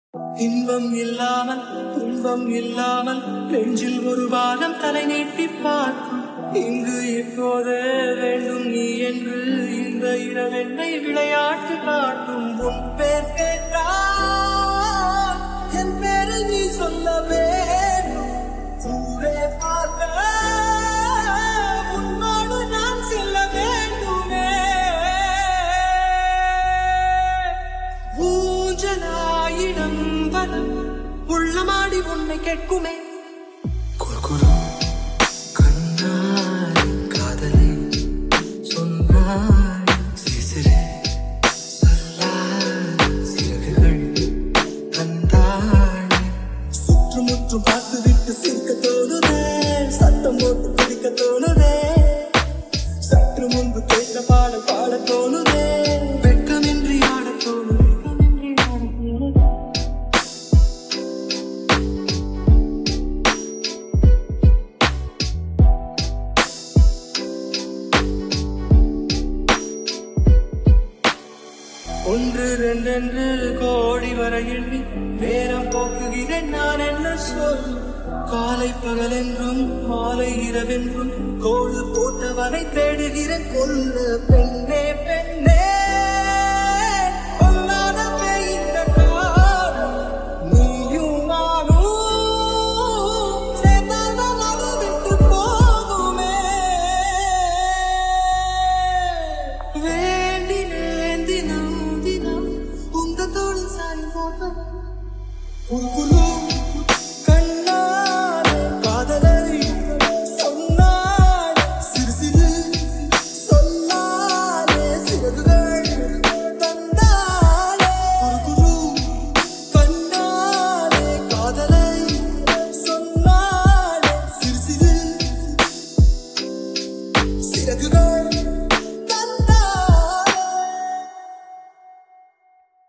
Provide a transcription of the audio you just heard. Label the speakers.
Speaker 1: இன்பம் இல்லாமல் துன்பம் இல்லாமல் நெஞ்சில் ஒரு வாரம் தலை நீட்டி பார்க்கும். இங்கு இப்போதே வேண்டும் நீ என்று இந்த இரவெண்ணை விளையாட்டு காட்டும். உன் பேர் கேட்டால் என் பேரை நீ சொல்ல வேண்டும். ஊரே பார்க்க உன்னோடு நான் செல்ல வேண்டுமே. ஊஞ்சலாயிடம் பலம் உள்ளமாடி உன்னை கேட்குமே. குறுகுறு கண்ணாய் காதலை சொன்னாய் சிசிரே சொல்லாய் சிறகுகள் தந்தாய். சுற்றுமுற்றும் பார்த்து விட்டு சிரிக்க தோணுதே, சத்தம் போட்டு குதிக்க தோணுதே. சற்று முன்பு கேட்ட பாட பாட தோணுதே, வெட்கமின்றி ஆட தோணுதே. ஒன்று ரெண்டென்று கோடி வரை எண்ணி நேரம் போக்குகிறேன் நான் என்ன சொல். காலை பகலென்றும் மாலை இரவென்றும் கோடு போட்டவனை தேடுகிறேன் கொல்ல. பெண்ணே பெண்ணே கொல்லாத பெய்த காலம் நீயும் நானும் சேர்ந்தால்தான் அது விட்டு போகுமே. வேண்டினேன் தினம் தினம் உங்கள் தோளில் சாயும் போது